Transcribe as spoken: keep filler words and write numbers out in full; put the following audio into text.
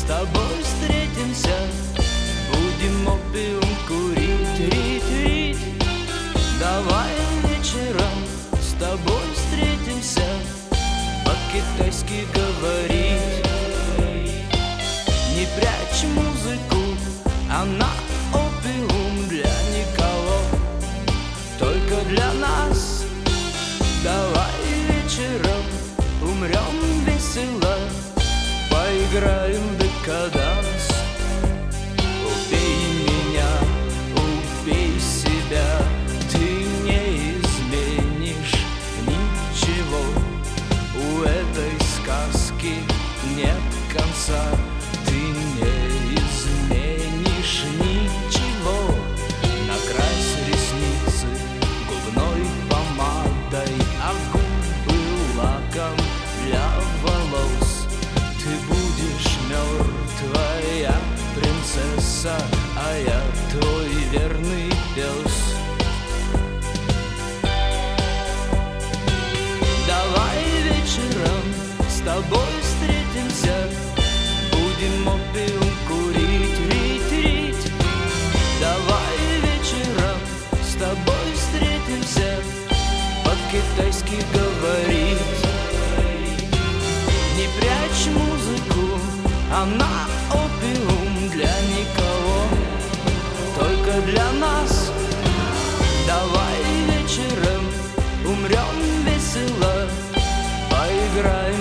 с тобой встретимся, будем опиум курить, рить, рить. Давай вечером с тобой встретимся, по-китайски говорить. Не прячь музыку, она опиум для никого, только для нас. Давай вечером умрем весело, поиграем декаданс. Убей меня, убей себя, ты не изменишь ничего. У этой сказки нет конца, ты не изменишь ничего. Накрась ресницы губной помадой, а губы лаком для волос. Ты будешь мертвая принцесса, а я твой верный пес. Давай вечером с тобой встретимся, будем опиум курить, рить, рить. Давай вечером с тобой встретимся, по-китайски говорить. Не прячь музыку, она опиум для никого, только для нас. Давай вечером умрем весело, поиграем